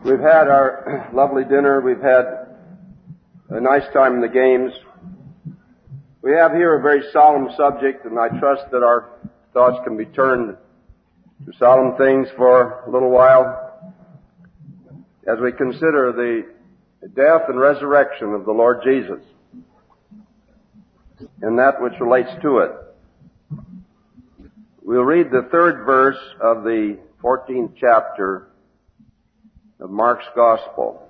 We've had our lovely dinner. We've had a nice time in the games. We have here a very solemn subject, and I trust that our thoughts can be turned to solemn things for a little while as we consider the death and resurrection of the Lord Jesus and that which relates to it. We'll read the 3rd verse of the 14th chapter of Mark's Gospel.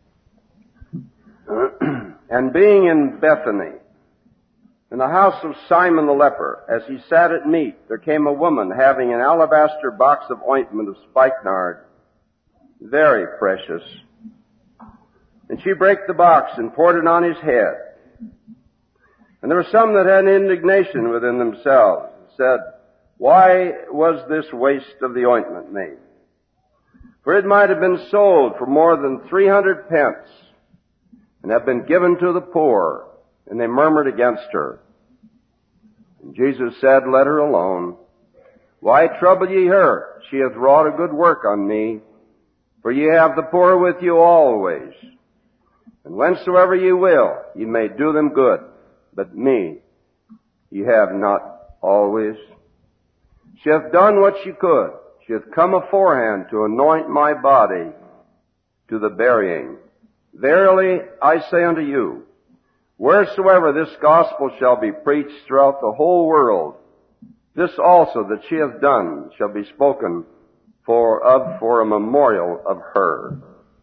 And being in Bethany, in the house of Simon the leper, as he sat at meat, there came a woman having an alabaster box of ointment of spikenard, very precious. And she brake the box and poured it on his head. And there were some that had indignation within themselves, and said, Why was this waste of the ointment made? For it might have been sold for more than 300 pence, and have been given to the poor. And they murmured against her. And Jesus said, Let her alone. Why trouble ye her? She hath wrought a good work on me. For ye have the poor with you always. And whensoever ye will, ye may do them good. But me ye have not always. She hath done what she could. She hath come aforehand to anoint my body to the burying. Verily I say unto you, wheresoever this gospel shall be preached throughout the whole world, this also that she hath done shall be spoken for a memorial of her.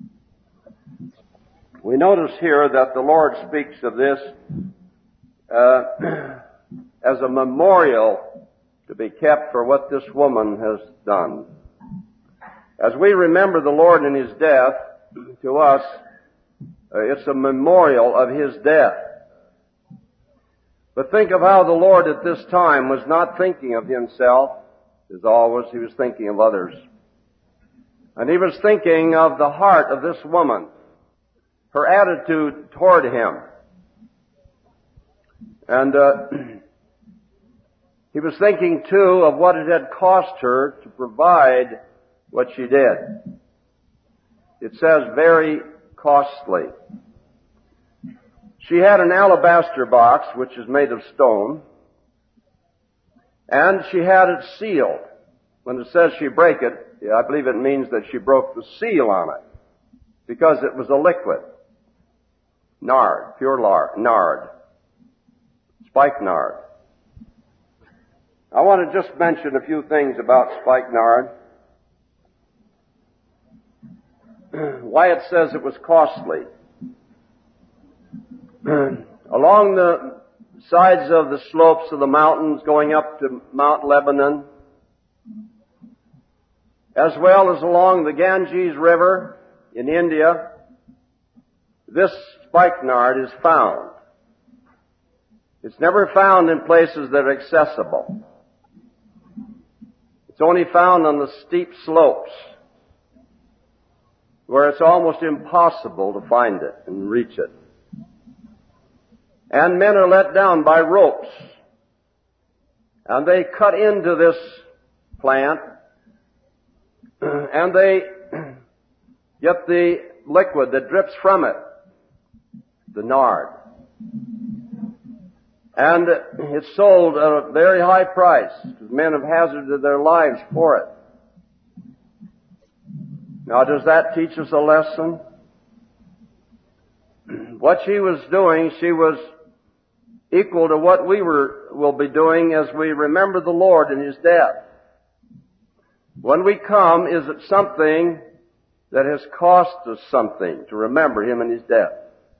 We notice here that the Lord speaks of this as a memorial to be kept for what this woman has done. As we remember the Lord in His death, to us, it's a memorial of His death. But think of how the Lord at this time was not thinking of Himself, as always. He was thinking of others. And He was thinking of the heart of this woman, her attitude toward Him. And He was thinking, too, of what it had cost her to provide what she did. It says very costly. She had an alabaster box, which is made of stone, and she had it sealed. When it says she brake it, I believe it means that she broke the seal on it, because it was a liquid. Nard, pure nard. Spikenard. I want to just mention a few things about spikenard. Why it says it was costly. Along the sides of the slopes of the mountains going up to Mount Lebanon, as well as along the Ganges River in India, this spikenard is found. It's never found in places that are accessible. It's only found on the steep slopes where it's almost impossible to find it and reach it. And men are let down by ropes, and they cut into this plant, and they get the liquid that drips from it, the nard. And it's sold at a very high price, because men have hazarded their lives for it. Now, does that teach us a lesson? What she was doing, she was equal to what we will be doing as we remember the Lord in His death. When we come, is it something that has cost us something to remember Him in His death?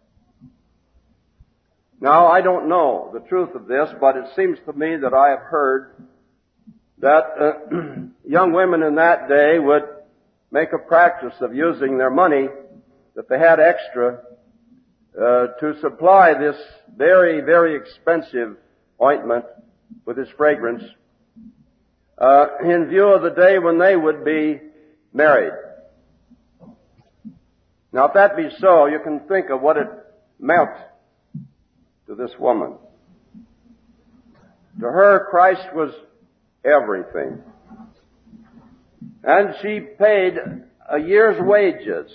Now, I don't know the truth of this, but it seems to me that I have heard that young women in that day would make a practice of using their money that they had extra to supply this very, very expensive ointment with its fragrance in view of the day when they would be married. Now, if that be so, you can think of what it meant to this woman. To her, Christ was everything. And she paid a year's wages,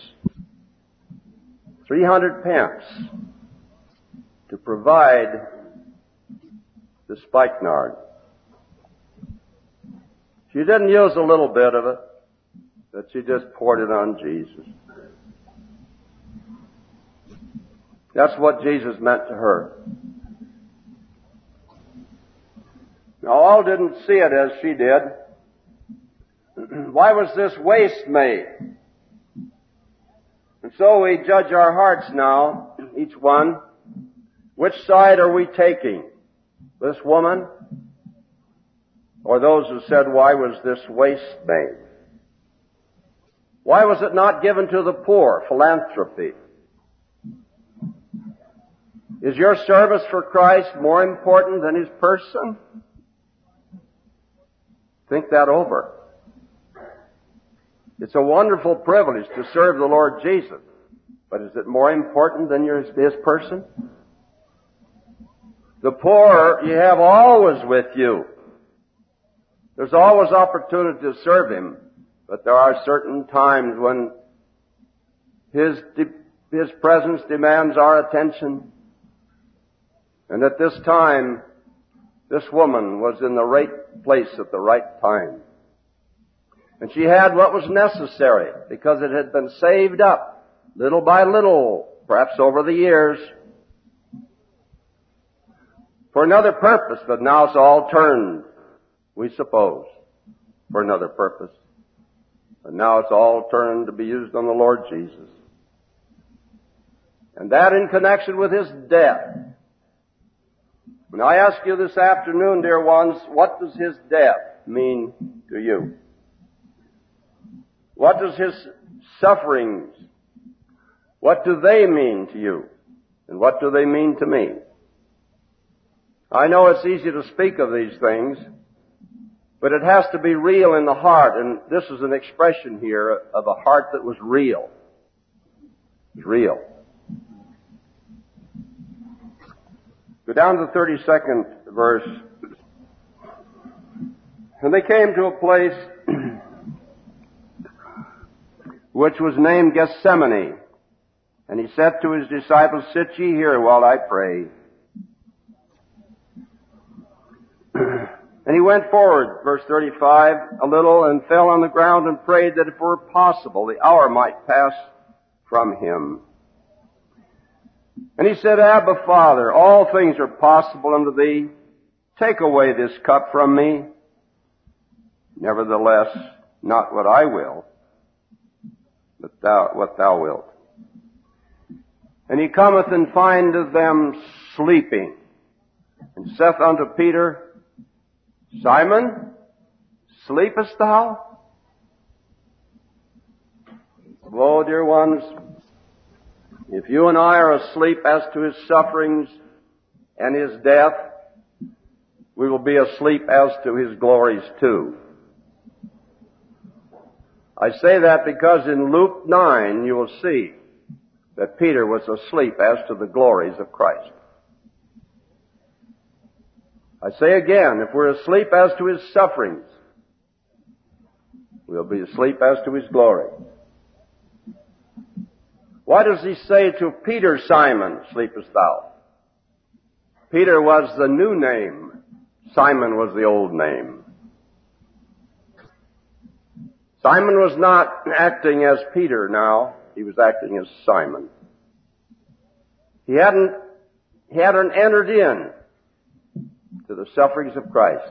300 pence, to provide the spikenard. She didn't use a little bit of it, but she just poured it on Jesus. That's what Jesus meant to her. Now, all didn't see it as she did. Why was this waste made? And so we judge our hearts now, each one. Which side are we taking? This woman? Or those who said, why was this waste made? Why was it not given to the poor? Philanthropy. Is your service for Christ more important than His person? Think that over. It's a wonderful privilege to serve the Lord Jesus, but is it more important than His person? The poor you have always with you. There's always opportunity to serve Him, but there are certain times when His presence demands our attention. And at this time, this woman was in the right place at the right time. And she had what was necessary because it had been saved up little by little, perhaps over the years, for another purpose, but now it's all turned, we suppose, for another purpose. And now it's all turned to be used on the Lord Jesus. And that in connection with His death. And I ask you this afternoon, dear ones, what does His death mean to you? What does His sufferings, what do they mean to you? And what do they mean to me? I know it's easy to speak of these things, but it has to be real in the heart, and this is an expression here of a heart that was real. It's real. Go down to the 32nd verse. And they came to a place which was named Gethsemane. And He said to His disciples, sit ye here while I pray. And He went forward, verse 35, a little, and fell on the ground and prayed that if it were possible, the hour might pass from Him. And He said, Abba, Father, all things are possible unto Thee. Take away this cup from me. Nevertheless, not what I will, but what Thou wilt. And He cometh and findeth them sleeping, and saith unto Peter, Simon, sleepest thou? Oh, dear ones, if you and I are asleep as to His sufferings and His death, we will be asleep as to His glories too. I say that because in Luke 9 you will see that Peter was asleep as to the glories of Christ. I say again, if we're asleep as to His sufferings, we'll be asleep as to His glory. Why does He say to Peter, Simon, sleepest thou? Peter was the new name. Simon was the old name. Simon was not acting as Peter now. He was acting as Simon. He hadn't entered in to the sufferings of Christ.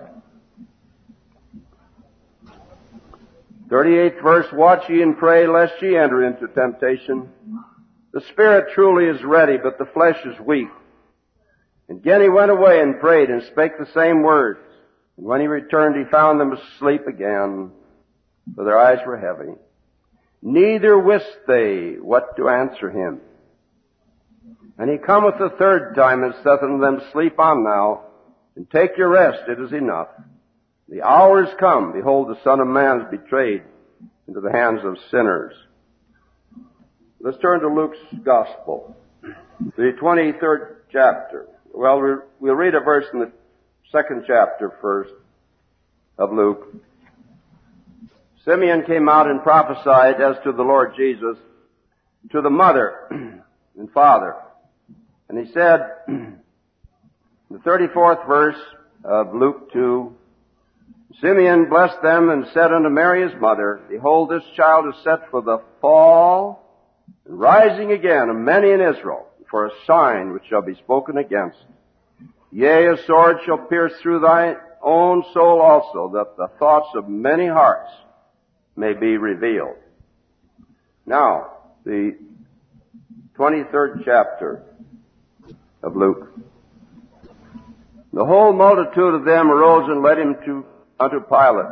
38th verse, watch ye and pray lest ye enter into temptation. The spirit truly is ready, but the flesh is weak. And again he went away and prayed and spake the same words. And when he returned, he found them asleep again, for their eyes were heavy. Neither wist they what to answer him. And he cometh the third time and saith unto them, sleep on now, and take your rest, it is enough. The hour is come, behold, the Son of Man is betrayed into the hands of sinners. Let's turn to Luke's Gospel, the 23rd chapter. Well, we'll read a verse in the 2nd chapter first of Luke. Simeon came out and prophesied as to the Lord Jesus to the mother and father. And he said, in the 34th verse of Luke 2, Simeon blessed them and said unto Mary his mother, Behold, this child is set for the fall and rising again of many in Israel, for a sign which shall be spoken against. Yea, a sword shall pierce through thy own soul also, that the thoughts of many hearts may be revealed. Now, the 23rd chapter of Luke. The whole multitude of them arose and led him unto Pilate.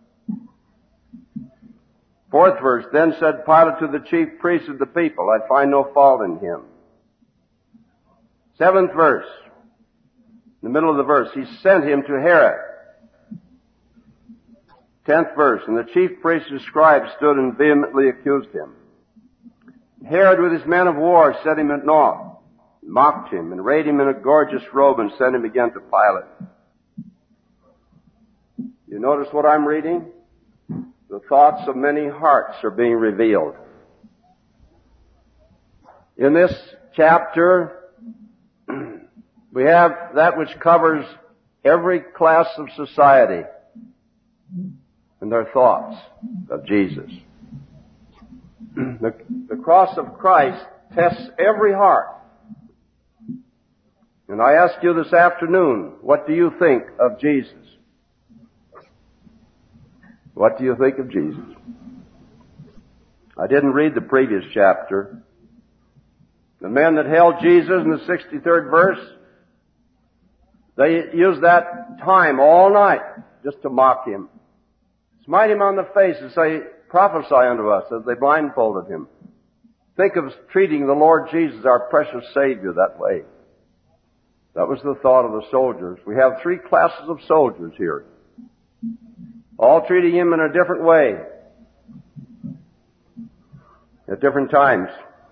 4th verse, Then said Pilate to the chief priests of the people, I find no fault in him. 7th verse, in the middle of the verse, he sent him to Herod. 10th verse, and the chief priests and scribes stood and vehemently accused him. Herod with his men of war set him at naught, mocked him, and arrayed him in a gorgeous robe, and sent him again to Pilate. You notice what I'm reading? The thoughts of many hearts are being revealed. In this chapter, we have that which covers every class of society and their thoughts of Jesus. The cross of Christ tests every heart. And I ask you this afternoon, what do you think of Jesus? What do you think of Jesus? I didn't read the previous chapter. The men that held Jesus in the 63rd verse, they used that time all night just to mock him. Smite him on the face and say, prophesy unto us, as they blindfolded him. Think of treating the Lord Jesus, our precious Savior, that way. That was the thought of the soldiers. We have 3 classes of soldiers here, all treating him in a different way at different times.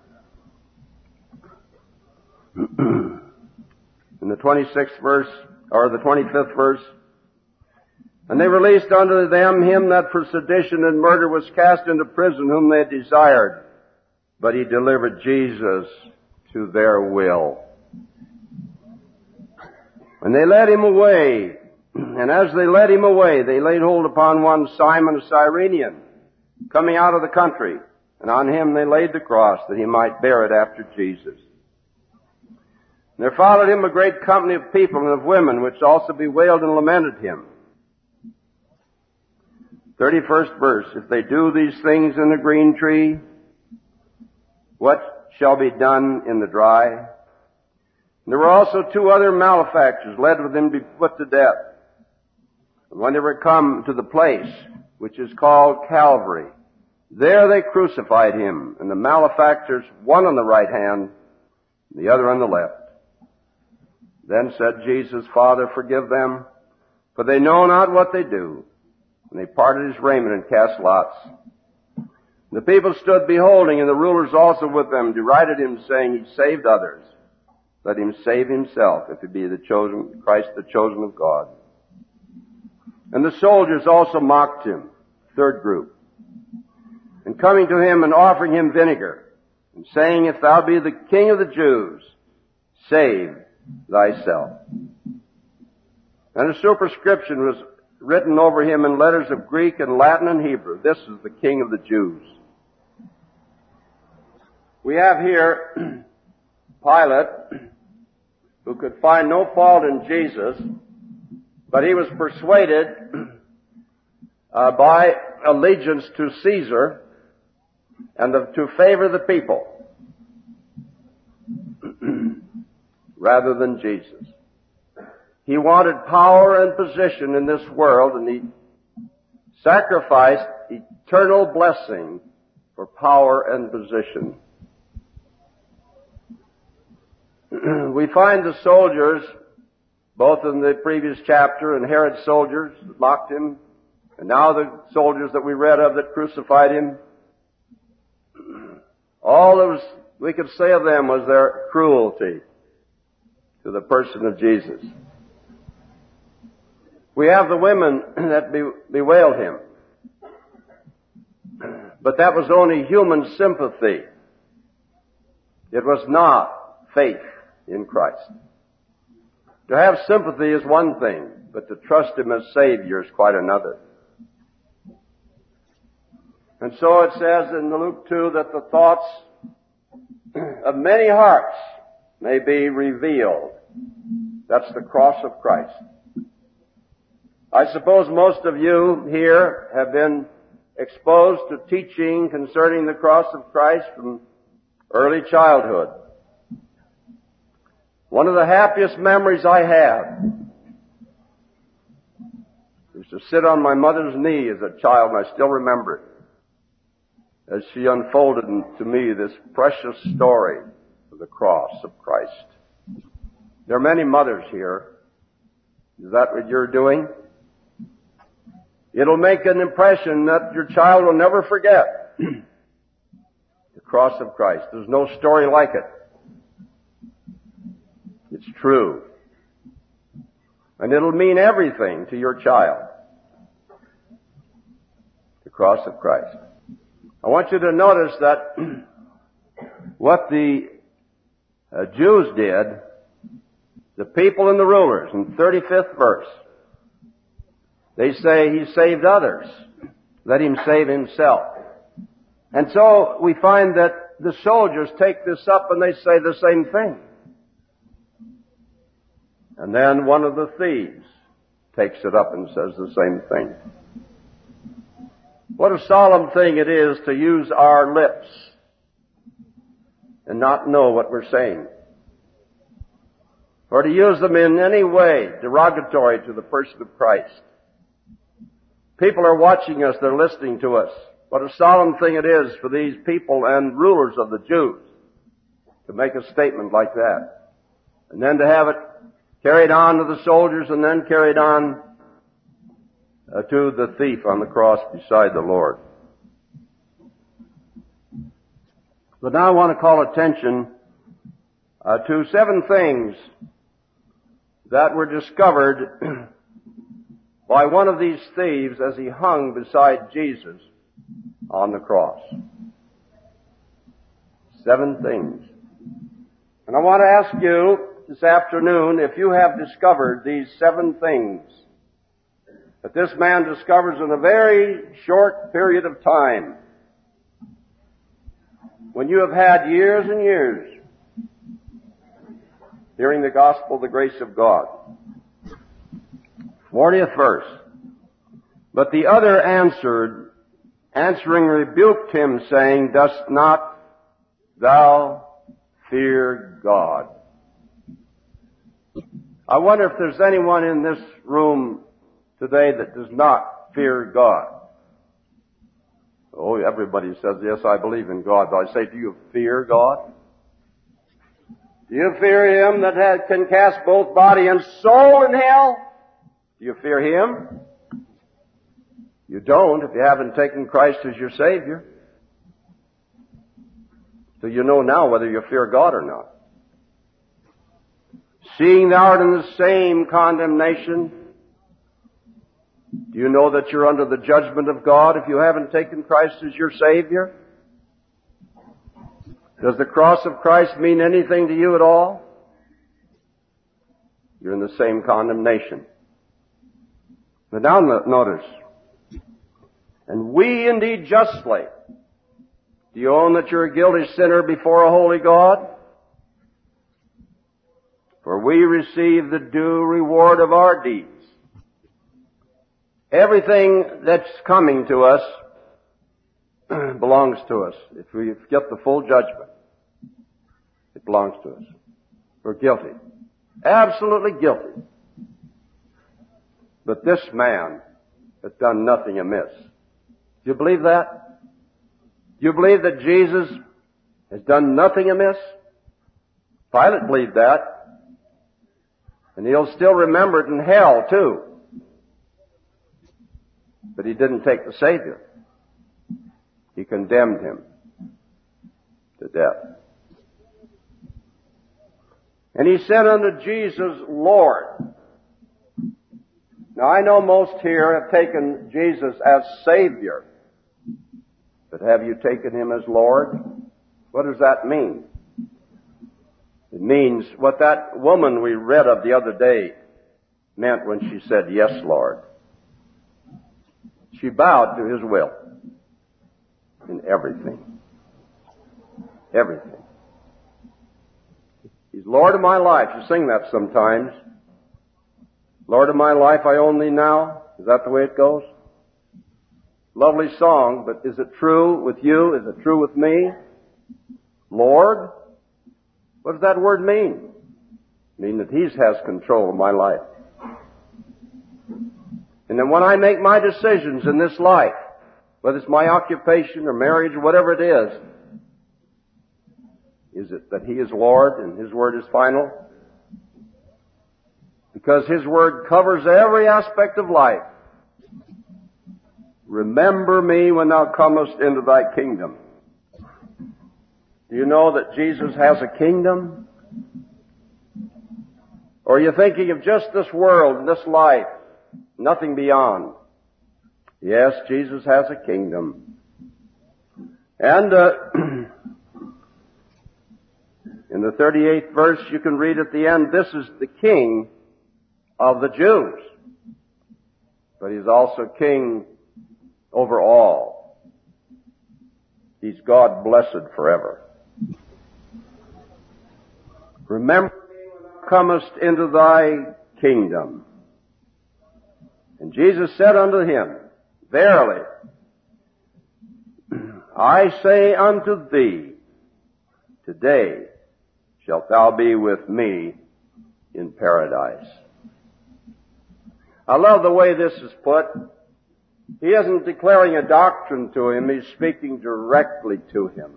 In the 26th verse, or the 25th verse, and they released unto them him that for sedition and murder was cast into prison, whom they desired. But he delivered Jesus to their will. And they led him away. And as they led him away, they laid hold upon one Simon a Cyrenian, coming out of the country. And on him they laid the cross, that he might bear it after Jesus. And there followed him a great company of people and of women, which also bewailed and lamented him. 31st verse, if they do these things in the green tree, what shall be done in the dry? And there were also 2 other malefactors led with him to be put to death. And when they were come to the place which is called Calvary, there they crucified him, and the malefactors, one on the right hand, and the other on the left. Then said Jesus, Father, forgive them, for they know not what they do. And they parted his raiment and cast lots. The people stood beholding, and the rulers also with them derided him, saying, He saved others. Let him save himself, if he be the chosen, Christ, the chosen of God. And the soldiers also mocked him, 3rd group. And coming to him and offering him vinegar, and saying, If thou be the King of the Jews, save thyself. And a superscription was written over him in letters of Greek and Latin and Hebrew. This is the King of the Jews. We have here Pilate, who could find no fault in Jesus, but he was persuaded by allegiance to Caesar and to favor the people rather than Jesus. He wanted power and position in this world, and he sacrificed eternal blessing for power and position. We find the soldiers, both in the previous chapter, and Herod's soldiers that mocked him, and now the soldiers that we read of that crucified him. All that we could say of them was their cruelty to the person of Jesus. We have the women that bewailed him. But that was only human sympathy. It was not faith in Christ. To have sympathy is one thing, but to trust Him as Savior is quite another. And so it says in Luke 2 that the thoughts of many hearts may be revealed. That's the cross of Christ. I suppose most of you here have been exposed to teaching concerning the cross of Christ from early childhood. One of the happiest memories I have is to sit on my mother's knee as a child, and I still remember it, as she unfolded to me this precious story of the cross of Christ. There are many mothers here. Is that what you're doing? It'll make an impression that your child will never forget. The cross of Christ. There's no story like it. It's true. And it'll mean everything to your child. The cross of Christ. I want you to notice that what the Jews did, the people and the rulers, in the 35th verse, they say He saved others. Let Him save Himself. And so we find that the soldiers take this up and they say the same thing. And then one of the thieves takes it up and says the same thing. What a solemn thing it is to use our lips and not know what we're saying. Or to use them in any way derogatory to the person of Christ. People are watching us, they're listening to us. What a solemn thing it is for these people and rulers of the Jews to make a statement like that. And then to have it carried on to the soldiers and then carried on to the thief on the cross beside the Lord. But now I want to call attention to 7 things that were discovered by one of these thieves as he hung beside Jesus on the cross. 7 things. And I want to ask you this afternoon if you have discovered these 7 things that this man discovers in a very short period of time, when you have had years and years hearing the gospel of the grace of God. 40th verse. But the other answering rebuked him, saying, Dost not thou fear God? I wonder if there's anyone in this room today that does not fear God. Oh, everybody says, yes, I believe in God. But I say, do you fear God? Do you fear Him that can cast both body and soul in hell? Do you fear Him? You don't if you haven't taken Christ as your Savior. So you know now whether you fear God or not. Seeing thou art in the same condemnation, do you know that you're under the judgment of God if you haven't taken Christ as your Savior? Does the cross of Christ mean anything to you at all? You're in the same condemnation. But now notice, and we indeed justly. Do you own that you're a guilty sinner before a holy God? For we receive the due reward of our deeds. Everything that's coming to us belongs to us. If we get the full judgment, it belongs to us. We're guilty. Absolutely guilty. But this man has done nothing amiss. Do you believe that? Do you believe that Jesus has done nothing amiss? Pilate believed that. And he'll still remember it in hell, too. But he didn't take the Savior. He condemned him to death. And he said unto Jesus, Lord. Now I know most here have taken Jesus as Savior. But have you taken him as Lord? What does that mean? It means what that woman we read of the other day meant when she said, "Yes, Lord." She bowed to his will in everything. Everything. He's Lord of my life. You sing that sometimes. Lord of my life, I own thee now. Is that the way it goes? Lovely song, but is it true with you? Is it true with me? Lord? What does that word mean? It means that He has control of my life. And then when I make my decisions in this life, whether it's my occupation or marriage or whatever it is it that He is Lord and His word is final? Because His word covers every aspect of life. Remember me when thou comest into thy kingdom. Do you know that Jesus has a kingdom? Or are you thinking of just this world and this life, nothing beyond? Yes, Jesus has a kingdom. And in the 38th verse, you can read at the end, this is the King of the Jews. But He's also King over all. He's God blessed forever. Remember me when thou comest into thy kingdom. And Jesus said unto him, Verily, I say unto thee, today shalt thou be with me in paradise. I love the way this is put. He isn't declaring a doctrine to him, he's speaking directly to him.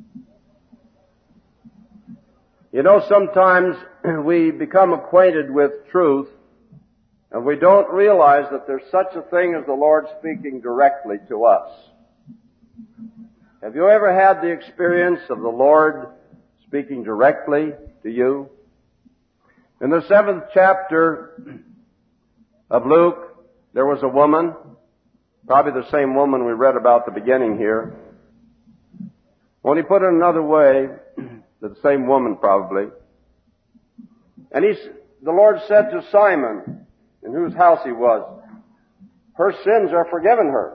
You know, sometimes we become acquainted with truth and we don't realize that there's such a thing as the Lord speaking directly to us. Have you ever had the experience of the Lord speaking directly to you? In the 7th chapter of Luke, there was a woman, probably the same woman we read about at the beginning here. When he put it another way, the same woman probably. And the Lord said to Simon, in whose house he was, her sins are forgiven her.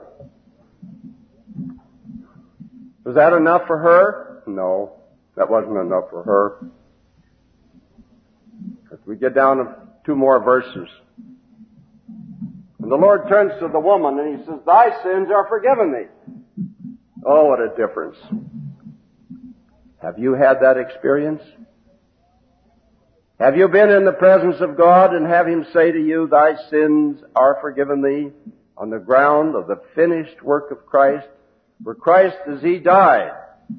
Was that enough for her? No, that wasn't enough for her. As we get down to 2 more verses. And the Lord turns to the woman and He says, thy sins are forgiven thee. Oh, what a difference. Have you had that experience? Have you been in the presence of God and have Him say to you, thy sins are forgiven thee, on the ground of the finished work of Christ? For Christ, as He died,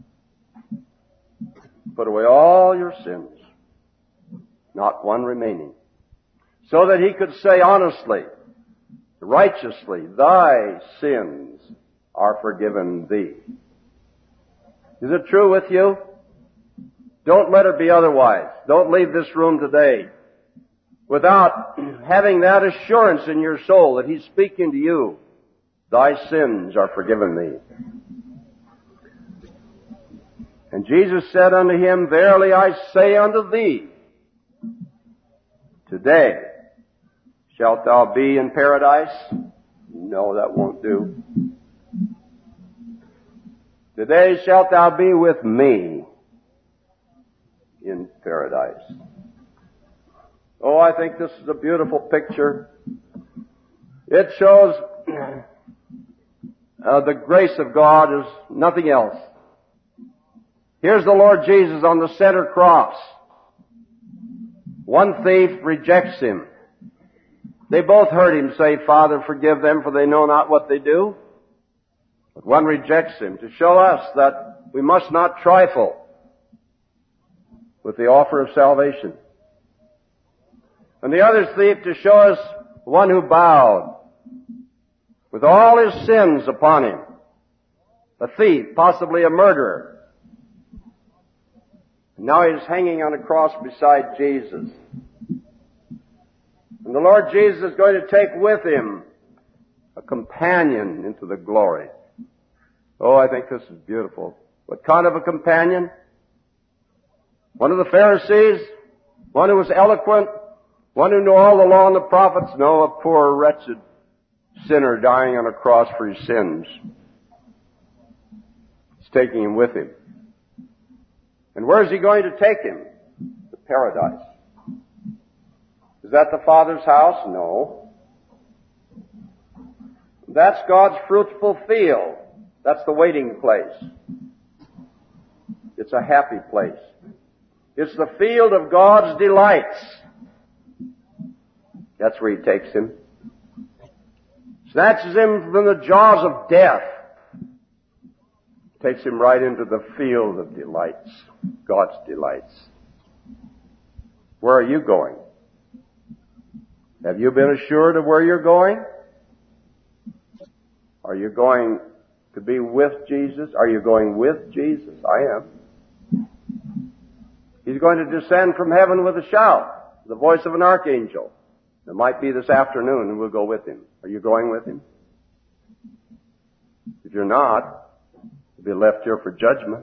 put away all your sins, not one remaining, so that He could say honestly, righteously, thy sins are forgiven thee. Is it true with you? Don't let it be otherwise. Don't leave this room today without having that assurance in your soul that He's speaking to you. Thy sins are forgiven thee. And Jesus said unto him, Verily I say unto thee, today shalt thou be in paradise? No, that won't do. Today shalt thou be with me in paradise. Oh, I think this is a beautiful picture. It shows the grace of God is nothing else. Here's the Lord Jesus on the center cross. One thief rejects Him. They both heard Him say, Father, forgive them, for they know not what they do. But one rejects Him to show us that we must not trifle with the offer of salvation. And the other thief to show us one who bowed with all his sins upon him. A thief, possibly a murderer. And now he's hanging on a cross beside Jesus. And the Lord Jesus is going to take with Him a companion into the glory. Oh, I think this is beautiful. What kind of a companion? One of the Pharisees? One who was eloquent? One who knew all the law and the prophets? No, a poor, wretched sinner dying on a cross for his sins. He's taking him with him. And where is he going to take him? To paradise. Is that the Father's house? No. That's God's fruitful field. That's the waiting place. It's a happy place. It's the field of God's delights. That's where he takes him. Snatches him from the jaws of death. Takes him right into the field of delights. God's delights. Where are you going? Have you been assured of where you're going? Are you going to be with Jesus? Are you going with Jesus? I am. He's going to descend from heaven with a shout, the voice of an archangel. It might be this afternoon, and we'll go with him. Are you going with him? If you're not, you'll be left here for judgment.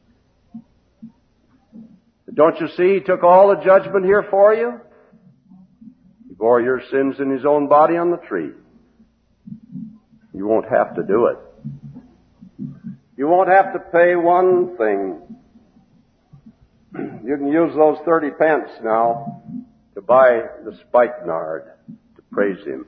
But don't you see, he took all the judgment here for you? He bore your sins in his own body on the tree. You won't have to do it. You won't have to pay one thing. You can use those 30 pence now to buy the spikenard, to praise him,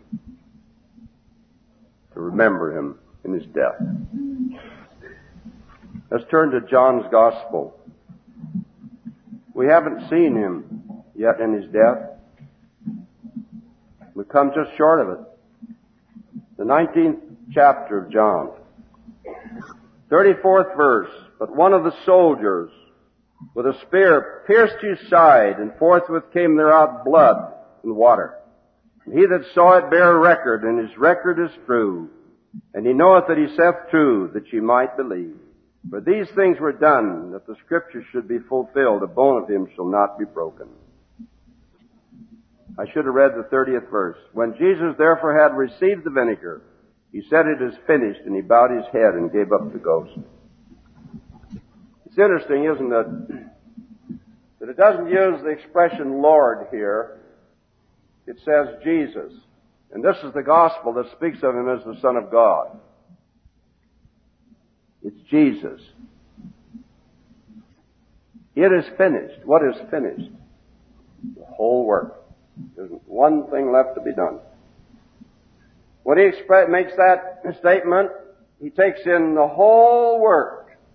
to remember him in his death. Let's turn to John's Gospel. We haven't seen him yet in his death. We've come just short of it. The 19th chapter of John. 34th verse. But one of the soldiers with a spear pierced his side, and forthwith came there out blood and water. And he that saw it bare record, and his record is true. And he knoweth that he saith true, that ye might believe. For these things were done, that the Scripture should be fulfilled. A bone of him shall not be broken. I should have read the 30th verse. When Jesus therefore had received the vinegar, he said, it is finished, and he bowed his head and gave up the ghost. It's interesting, isn't it, that it doesn't use the expression Lord here. It says Jesus. And this is the gospel that speaks of him as the Son of God. It's Jesus. It is finished. What is finished? The whole work. There's one thing left to be done. When he makes that statement, he takes in the whole work.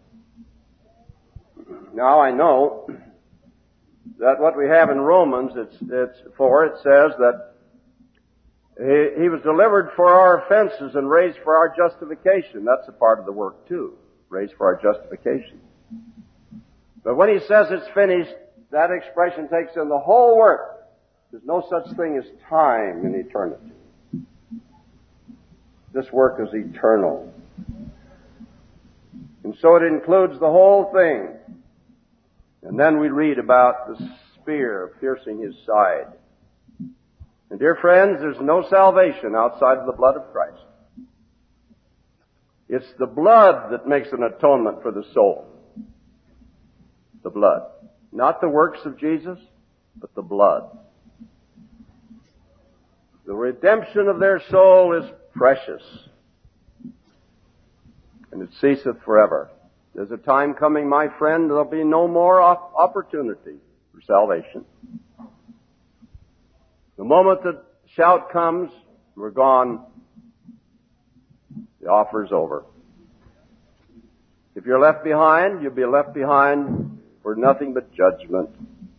Now I know that what we have in Romans, it says that he was delivered for our offenses and raised for our justification. That's a part of the work too, raised for our justification. But when he says it's finished, that expression takes in the whole work. There's no such thing as time in eternity. This work is eternal. And so it includes the whole thing. And then we read about the spear piercing his side. And dear friends, there's no salvation outside of the blood of Christ. It's the blood that makes an atonement for the soul. The blood. Not the works of Jesus, but the blood. The redemption of their soul is precious. And it ceaseth forever. There's a time coming, my friend, there'll be no more opportunity for salvation. The moment the shout comes, we're gone. The offer's over. If you're left behind, you'll be left behind for nothing but judgment.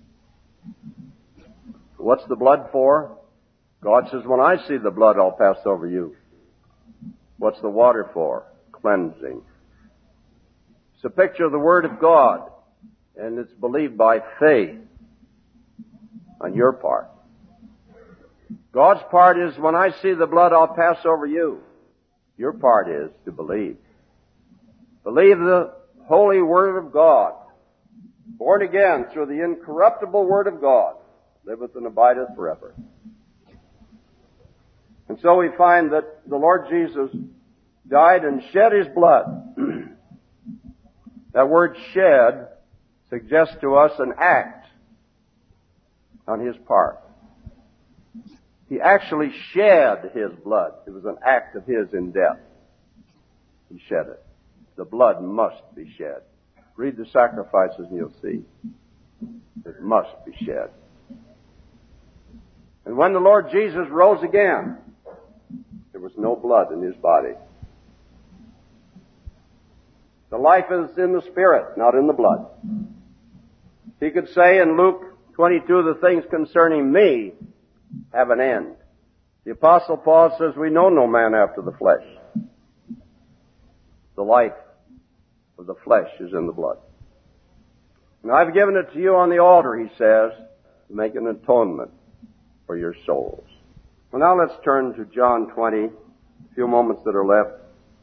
What's the blood for? God says, when I see the blood, I'll pass over you. What's the water for? Cleansing. It's a picture of the Word of God, and it's believed by faith on your part. God's part is, when I see the blood, I'll pass over you. Your part is to believe. Believe the holy Word of God, born again through the incorruptible Word of God, liveth and abideth forever. And so we find that the Lord Jesus died and shed his blood. That word shed suggests to us an act on his part. He actually shed his blood. It was an act of his in death. He shed it. The blood must be shed. Read the sacrifices and you'll see. It must be shed. And when the Lord Jesus rose again, there was no blood in his body. The life is in the Spirit, not in the blood. He could say in Luke 22, the things concerning me have an end. The Apostle Paul says we know no man after the flesh. The life of the flesh is in the blood. And I've given it to you on the altar, he says, to make an atonement for your souls. Well, now let's turn to John 20, a few moments that are left.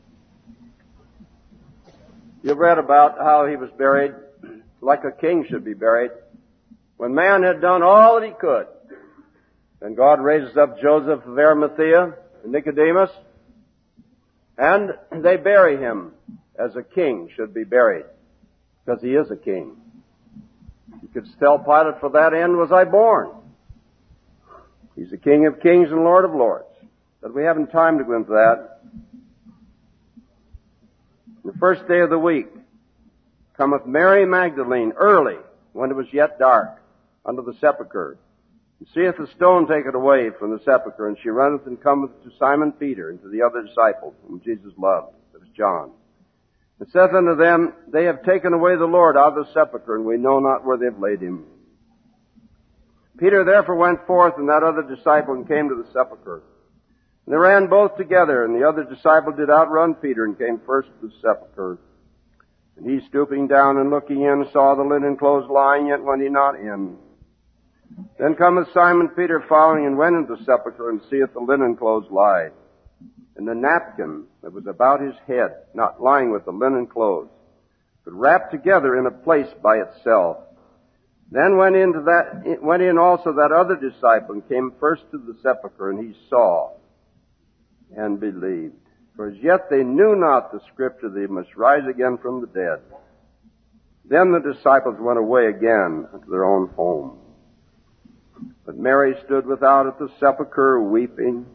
You've read about how he was buried like a king should be buried. When man had done all that he could, then God raises up Joseph of Arimathea and Nicodemus, and they bury him as a king should be buried, because he is a king. You could tell Pilate, for that end was I born. He's the King of kings and Lord of lords. But we haven't time to go into that. The first day of the week cometh Mary Magdalene early, when it was yet dark, unto the sepulchre, and seeth the stone taken away from the sepulchre, and she runneth and cometh to Simon Peter and to the other disciple whom Jesus loved, that is John, and saith unto them, They have taken away the Lord out of the sepulchre, and we know not where they have laid him. Peter therefore went forth, and that other disciple, and came to the sepulchre. And they ran both together, and the other disciple did outrun Peter, and came first to the sepulchre. And he, stooping down and looking in, saw the linen clothes lying, yet went he not in. Then cometh Simon Peter following, and went into the sepulchre, and seeth the linen clothes lie, and the napkin that was about his head, not lying with the linen clothes, but wrapped together in a place by itself. Then went in also that other disciple, and came first to the sepulchre, and he saw and believed. For as yet they knew not the scripture that he must rise again from the dead. Then the disciples went away again unto their own home. But Mary stood without at the sepulchre, weeping.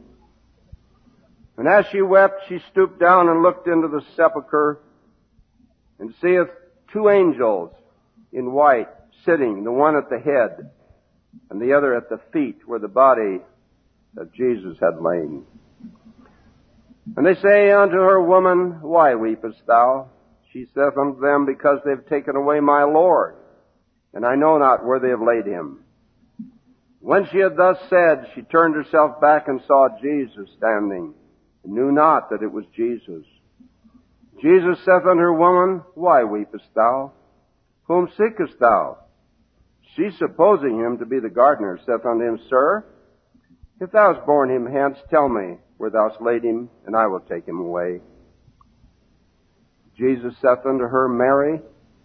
And as she wept, she stooped down and looked into the sepulchre, and seeth two angels in white, sitting, the one at the head, and the other at the feet, where the body of Jesus had lain. And they say unto her, Woman, why weepest thou? She saith unto them, Because they have taken away my Lord, and I know not where they have laid him. When she had thus said, she turned herself back and saw Jesus standing, and knew not that it was Jesus. Jesus saith unto her, Woman, why weepest thou? Whom seekest thou? She, supposing him to be the gardener, saith unto him, Sir, if thou hast borne him hence, tell me where thou hast laid him, and I will take him away. Jesus saith unto her, Mary.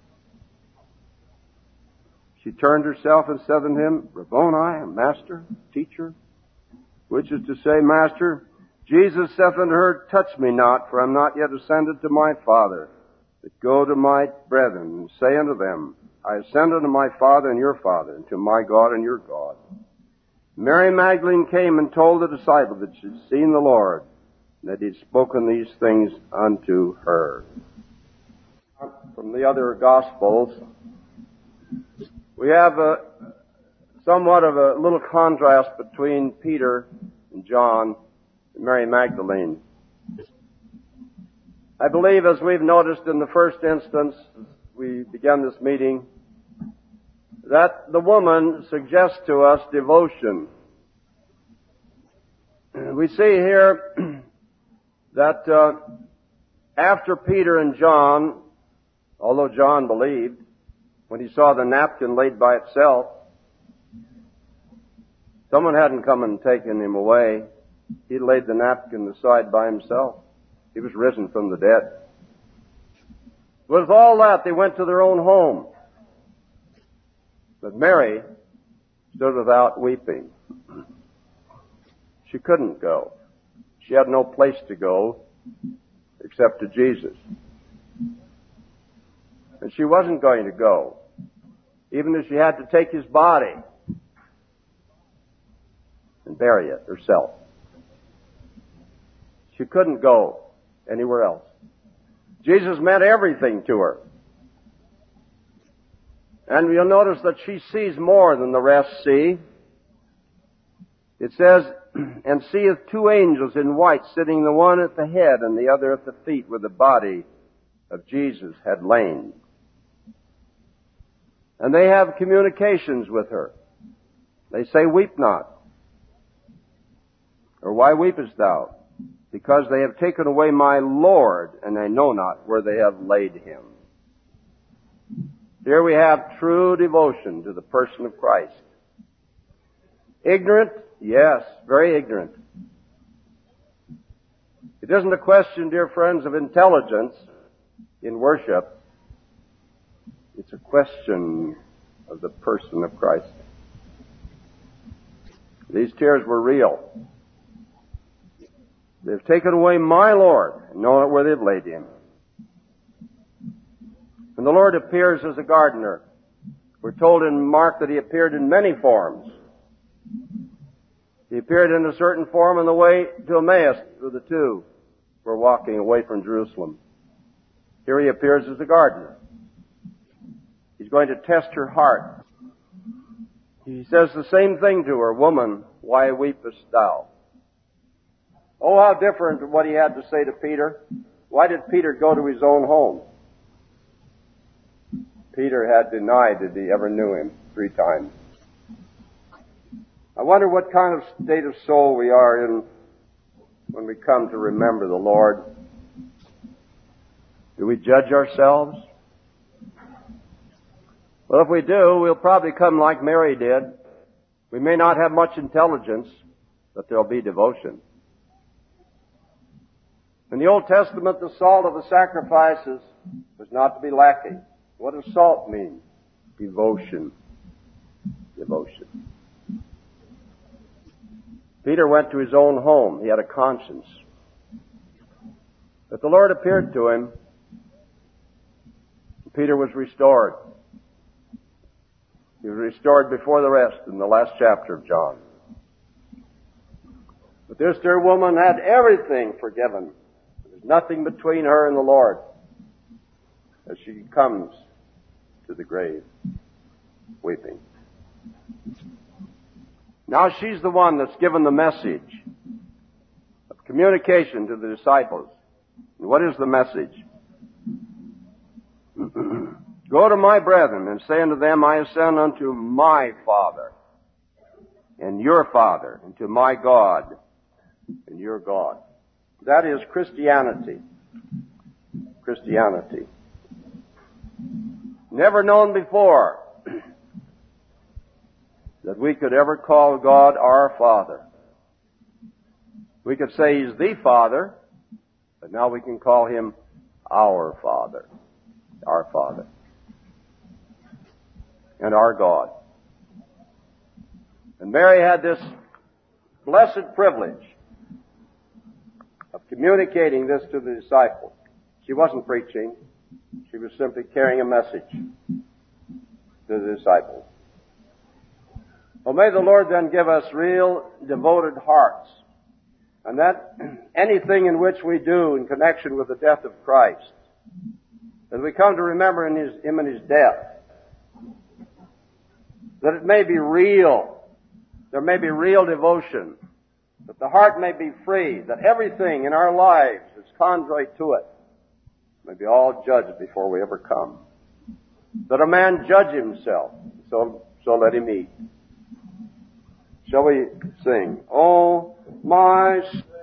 She turned herself and said unto him, Rabboni, Master, Teacher, which is to say, Master. Jesus saith unto her, Touch me not, for I am not yet ascended to my Father, but go to my brethren, and say unto them, I ascend unto my Father and your Father, and to my God and your God. Mary Magdalene came and told the disciple that she had seen the Lord, and that he had spoken these things unto her. From the other Gospels, we have somewhat of a little contrast between Peter and John and Mary Magdalene. I believe, as we've noticed in the first instance, as we began this meeting, that the woman suggests to us devotion. We see here that after Peter and John, although John believed, when he saw the napkin laid by itself, someone hadn't come and taken him away. He laid the napkin aside by himself. He was risen from the dead. With all that, they went to their own home. But Mary stood without weeping. She couldn't go. She had no place to go. except to Jesus. And she wasn't going to go, even if she had to take his body and bury it herself. She couldn't go anywhere else. Jesus meant everything to her. And you'll notice that she sees more than the rest see. It says, and seeth two angels in white sitting, the one at the head and the other at the feet, where the body of Jesus had lain. And they have communications with her. They say, weep not. Or why weepest thou? Because they have taken away my Lord, and I know not where they have laid him. Here we have true devotion to the person of Christ. Ignorant? Yes, very ignorant. It isn't a question, dear friends, of intelligence in worship. It's a question of the person of Christ. These tears were real. They've taken away my Lord, and know not where they've laid him. And the Lord appears as a gardener. We're told in Mark that he appeared in many forms. He appeared in a certain form on the way to Emmaus, where the two were walking away from Jerusalem. Here he appears as a gardener. He's going to test her heart. He says the same thing to her, woman, why weepest thou? Oh, how different what he had to say to Peter. Why did Peter go to his own home? Peter had denied that he ever knew him 3 times. I wonder what kind of state of soul we are in when we come to remember the Lord. Do we judge ourselves? Well, if we do, we'll probably come like Mary did. We may not have much intelligence, but there'll be devotion. In the Old Testament, the salt of the sacrifices was not to be lacking. What does salt mean? Devotion. Devotion. Peter went to his own home. He had a conscience. But the Lord appeared to him. Peter was restored. He was restored before the rest in the last chapter of John. But this dear woman had everything forgiven. There's nothing between her and the Lord as she comes to the grave, weeping. Now she's the one that's given the message of communication to the disciples. And what is the message? Go to my brethren and say unto them, I ascend unto my Father and your Father, and to my God and your God. That is Christianity. Christianity. Never known before that we could ever call God our Father. We could say He's the Father, but now we can call Him our Father. Our Father. And our God. And Mary had this blessed privilege of communicating this to the disciples. She wasn't preaching. She was simply carrying a message to the disciples. Well, may the Lord then give us real devoted hearts, and that anything in which we do in connection with the death of Christ, as we come to remember Him in His death, that it may be real, there may be real devotion, that the heart may be free, that everything in our lives that's contrary to it may be all judged before we ever come. That a man judge himself, so let him eat. Shall we sing? Oh, my